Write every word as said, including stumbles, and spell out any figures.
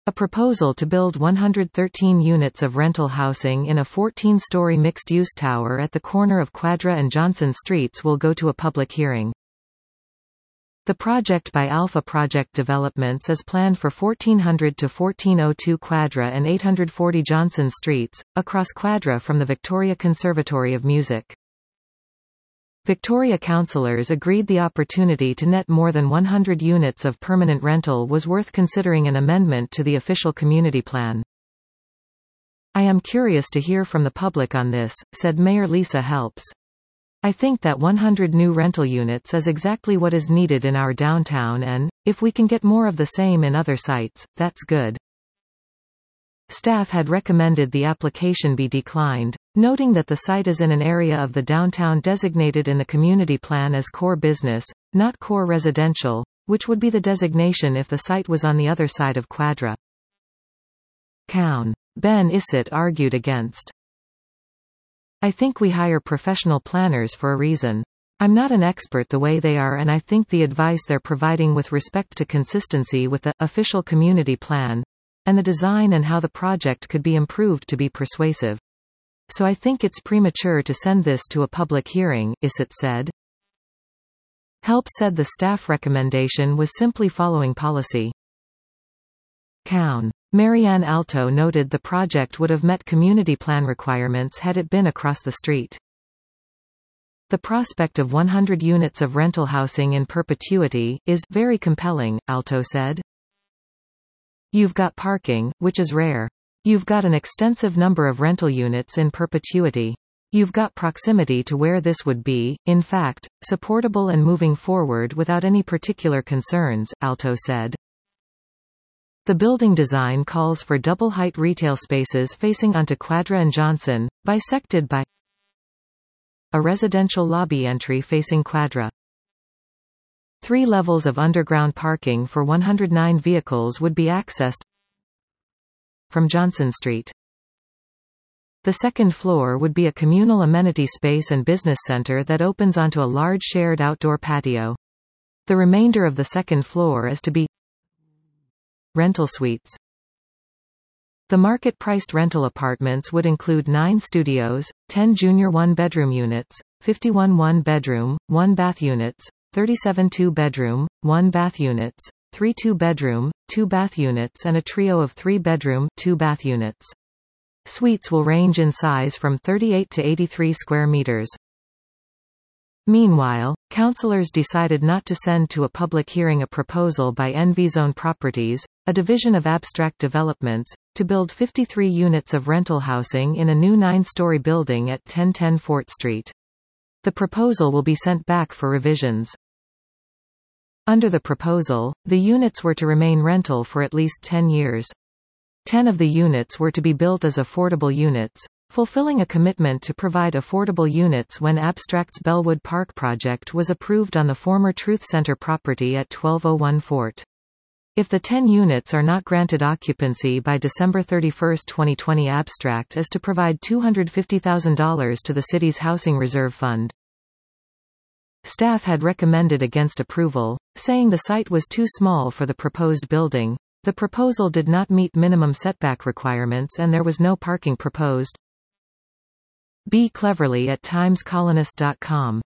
A proposal to build one hundred thirteen units of rental housing in a fourteen-story mixed-use tower at the corner of Quadra and Johnson Streets will go to a public hearing. The project by Alpha Project Developments is planned for fourteen hundred to fourteen oh two Quadra and eight hundred forty Johnson Streets, across Quadra from the Victoria Conservatory of Music. Victoria councillors agreed the opportunity to net more than one hundred units of permanent rental was worth considering an amendment to the official community plan. "I am curious to hear from the public on this," said Mayor Lisa Helps. "I think that one hundred new rental units is exactly what is needed in our downtown and, if we can get more of the same in other sites, that's good." Staff had recommended the application be declined, noting that the site is in an area of the downtown designated in the community plan as core business, not core residential, which would be the designation if the site was on the other side of Quadra. Coun. Ben Issett argued against. "I think we hire professional planners for a reason. I'm not an expert the way they are, and I think the advice they're providing with respect to consistency with the official community plan and the design and how the project could be improved to be persuasive. So I think it's premature to send this to a public hearing," Issett said. Help said the staff recommendation was simply following policy. Coun. Marianne Alto noted the project would have met community plan requirements had it been across the street. "The prospect of one hundred units of rental housing in perpetuity is very compelling," Alto said. "You've got parking, which is rare. You've got an extensive number of rental units in perpetuity. You've got proximity to where this would be, in fact, supportable and moving forward without any particular concerns," Alto said. The building design calls for double-height retail spaces facing onto Quadra and Johnson, bisected by a residential lobby entry facing Quadra. Three levels of underground parking for one hundred nine vehicles would be accessed from Johnson Street. The second floor would be a communal amenity space and business center that opens onto a large shared outdoor patio. The remainder of the second floor is to be rental suites. The market-priced rental apartments would include nine studios, ten junior one-bedroom units, fifty-one one-bedroom, one-bath units, thirty-seven two-bedroom, one-bath units, three two-bedroom, two-bath units and a trio of three-bedroom, two-bath units. Suites will range in size from thirty-eight to eighty-three square meters. Meanwhile, councillors decided not to send to a public hearing a proposal by Envyzone Properties, a division of Abstract Developments, to build fifty-three units of rental housing in a new nine-story building at ten ten Fort Street. The proposal will be sent back for revisions. Under the proposal, the units were to remain rental for at least ten years. Ten of the units were to be built as affordable units, fulfilling a commitment to provide affordable units when Abstract's Bellwood Park project was approved on the former Truth Center property at twelve oh one Fort. If the ten units are not granted occupancy by December thirty-first twenty twenty, Abstract is to provide two hundred fifty thousand dollars to the city's Housing Reserve Fund. Staff had recommended against approval, saying the site was too small for the proposed building, the proposal did not meet minimum setback requirements and there was no parking proposed. B. Cleverly at times colonist dot com